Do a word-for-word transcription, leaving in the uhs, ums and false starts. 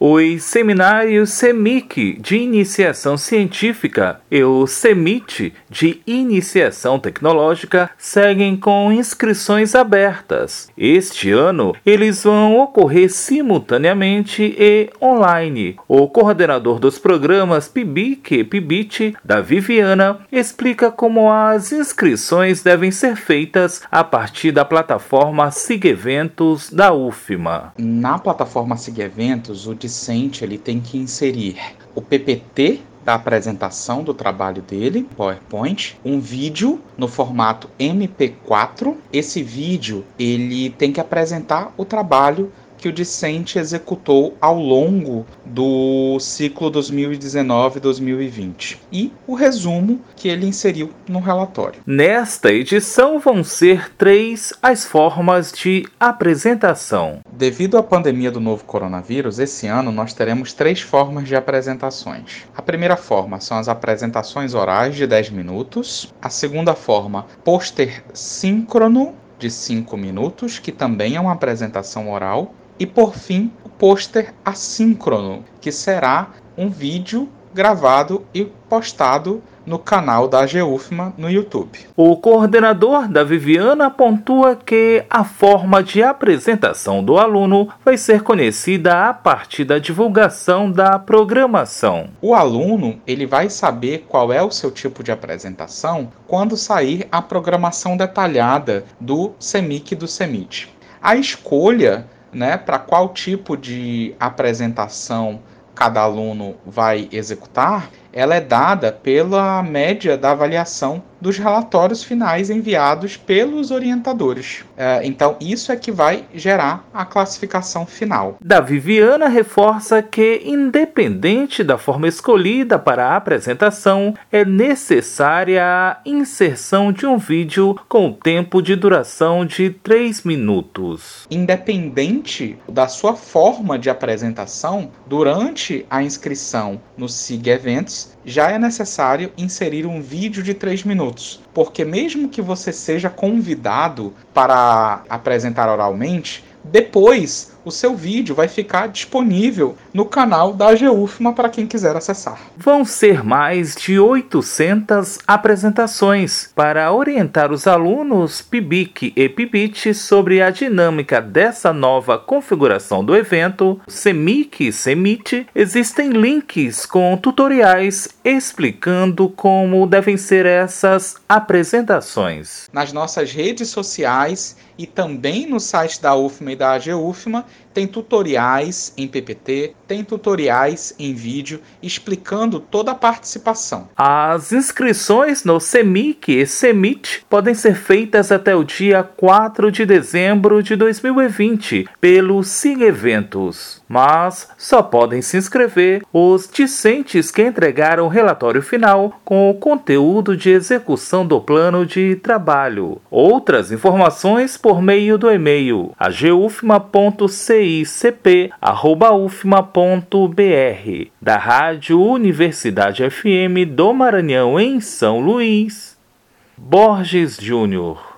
Os seminários CEMIC de Iniciação Científica e o CEMIT de Iniciação Tecnológica seguem com inscrições abertas. Este ano, eles vão ocorrer simultaneamente e online. O coordenador dos programas P I B I C e P I B I T, Davi Viana, explica como as inscrições devem ser feitas a partir da plataforma SIGeventos da U F M A. Na plataforma SIGeventos, o discente ele tem que inserir o P P T da apresentação do trabalho dele, PowerPoint, um vídeo no formato M P quatro. Esse vídeo ele tem que apresentar o trabalho que o discente executou ao longo do ciclo dois mil e dezenove a dois mil e vinte e o resumo que ele inseriu no relatório. Nesta edição vão ser três as formas de apresentação. Devido à pandemia do novo coronavírus, esse ano nós teremos três formas de apresentações. A primeira forma são as apresentações orais de dez minutos. A segunda forma, pôster síncrono de cinco minutos, que também é uma apresentação oral. E, por fim, o pôster assíncrono, que será um vídeo gravado e postado no canal da A G U F M A no YouTube. O coordenador da Viviana pontua que a forma de apresentação do aluno vai ser conhecida a partir da divulgação da programação. O aluno ele vai saber qual é o seu tipo de apresentação quando sair a programação detalhada do CEMIC e do CEMIT. A escolha, né, para qual tipo de apresentação cada aluno vai executar, ela é dada pela média da avaliação dos relatórios finais enviados pelos orientadores. É, então, isso é que vai gerar a classificação final. Davi Viana reforça que, independente da forma escolhida para a apresentação, é necessária a inserção de um vídeo com tempo de duração de três minutos. Independente da sua forma de apresentação, durante a inscrição no SIGeventos, já é necessário inserir um vídeo de três minutos, porque mesmo que você seja convidado para apresentar oralmente, depois o seu vídeo vai ficar disponível no canal da A G U F M A para quem quiser acessar. Vão ser mais de oitocentas apresentações para orientar os alunos P I B I C e P I B I T sobre a dinâmica dessa nova configuração do evento. CEMIC e CEMIT existem links com tutoriais explicando como devem ser essas apresentações. Nas nossas redes sociais e também no site da U F M A e da A G U F M A tem tutoriais em P P T, tem tutoriais em vídeo explicando toda a participação. As inscrições no CEMIC e CEMIT podem ser feitas até o dia quatro de dezembro de dois mil e vinte pelo SIGeventos, mas só podem se inscrever os discentes que entregaram o relatório final com o conteúdo de execução do plano de trabalho. Outras informações por meio do e-mail a g u f m a ponto c i c p arroba u f m a ponto b r, da Rádio Universidade F M do Maranhão em São Luís, Borges Júnior.